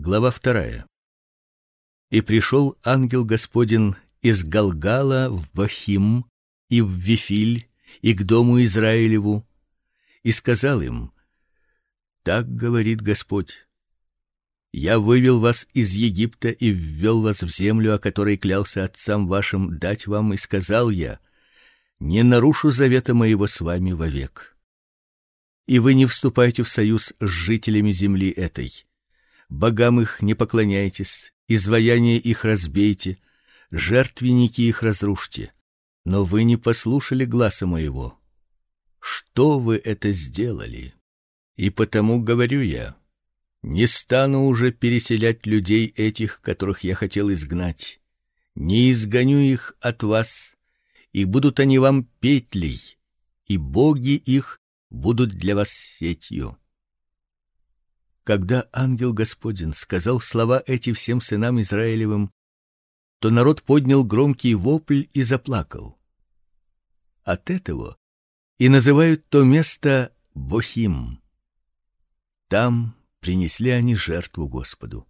Глава 2. И пришел ангел Господень из Галгала в Бахим и в Вифиль и к дому Израилеву, и сказал им: Так говорит Господь: Я вывел вас из Египта и ввел вас в землю, о которой клялся отцам вашим дать вам, и сказал я: Не нарушу завета моего с вами вовек. И вы не вступайте в союз с жителями земли этой. Богам их не поклоняйтесь, изваяния их разбейте, жертвенники их разрушьте. Но вы не послушали гласа моего. Что вы это сделали? И потому говорю я: не стану уже переселять людей этих, которых я хотел изгнать. Не изгоню их от вас, и будут они вам петлей, и боги их будут для вас сетью. Когда ангел Господень сказал слова эти всем сынам Израилевым, то народ поднял громкий вопль и заплакал. От этого и называют то место Бохим. Там принесли они жертву Господу.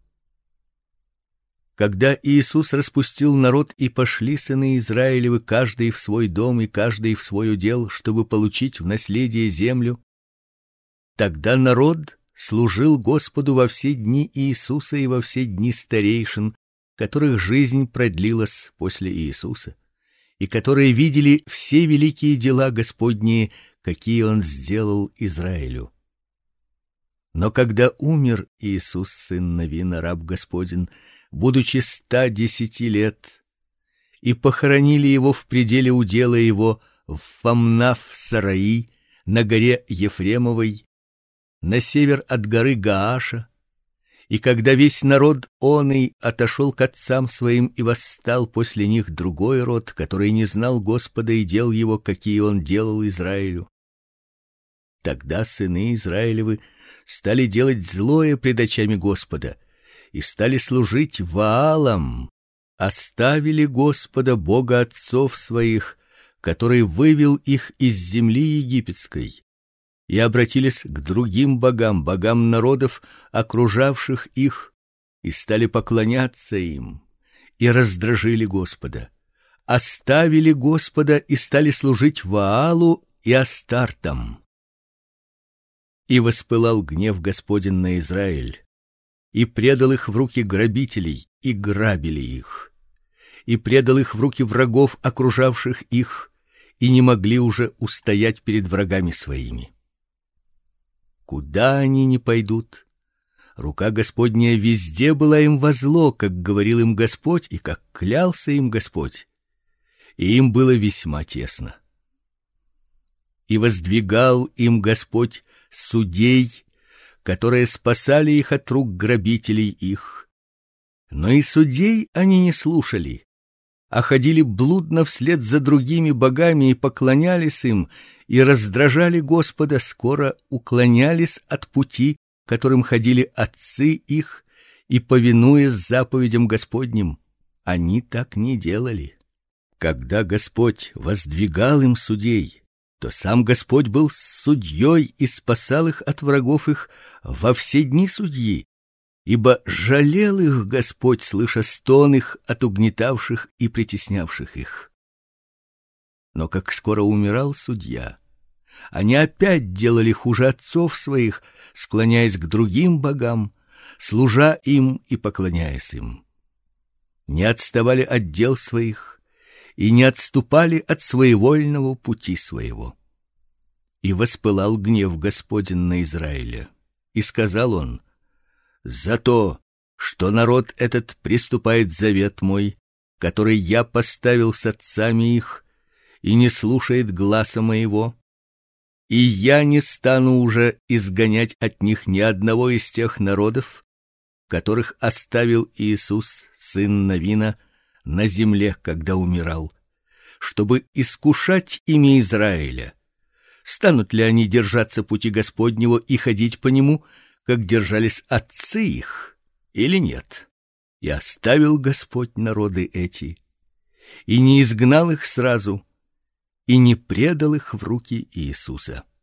Когда Иисус распустил народ, и пошли сыны Израилевы, каждый в свой дом и каждый в свой удел, чтобы получить в наследие землю, тогда народ служил Господу во все дни Иисуса и во все дни старейшин, которых жизнь продлилась после Иисуса, и которые видели все великие дела Господние, какие он сделал Израилю. Но когда умер Иисус сын Навина, раб Господень, будучи 110 лет, и похоронили его в пределе удела его в Фамнав-Сараи на горе Ефремовой, на север от горы Гааша, и когда весь народ оный отошел к отцам своим, и восстал после них другой род, который не знал Господа и дел его, какие он делал Израилю, тогда сыны Израилевы стали делать злое пред очами Господа и стали служить Ваалам, оставили Господа Бога отцов своих, который вывел их из земли египетской, и обратились к другим богам, богам народов, окружавших их, и стали поклоняться им, и раздражили Господа. Оставили Господа и стали служить Ваалу и Астартам. И воспылал гнев Господень на Израиль, и предал их в руки грабителей, и грабили их, и предал их в руки врагов, окружавших их, и не могли уже устоять перед врагами своими. Куда они ни пойдут, рука Господня везде была им во зло, как говорил им Господь и как клялся им Господь, и им было весьма тесно. И воздвигал им Господь судей, которые спасали их от рук грабителей их. Но и судей они не слушали, а ходили блудно вслед за другими богами и поклонялись им, и раздражали Господа, скоро уклонялись от пути, которым ходили отцы их, и, повинуясь заповедям Господним, они так не делали. Когда Господь воздвигал им судей, то сам Господь был судьей и спасал их от врагов их во все дни судьи, ибо жалел их Господь, слыша стон их от угнетавших и притеснявших их. Но как скоро умирал судья, они опять делали хуже отцов своих, склоняясь к другим богам, служа им и поклоняясь им. Не отставали от дел своих и не отступали от своевольного пути своего. И воспылал гнев Господень на Израиля, и сказал он: За то, что народ этот приступает завет мой, который я поставил с отцами их, и не слушает гласа моего, и я не стану уже изгонять от них ни одного из тех народов, которых оставил Иисус сын Навина на земле, когда умирал, чтобы искушать ими Израиля. Станут ли они держаться пути Господнего и ходить по нему, как держались отцы их, или нет? И оставил Господь народы эти, и не изгнал их сразу, и не предал их в руки Иисуса.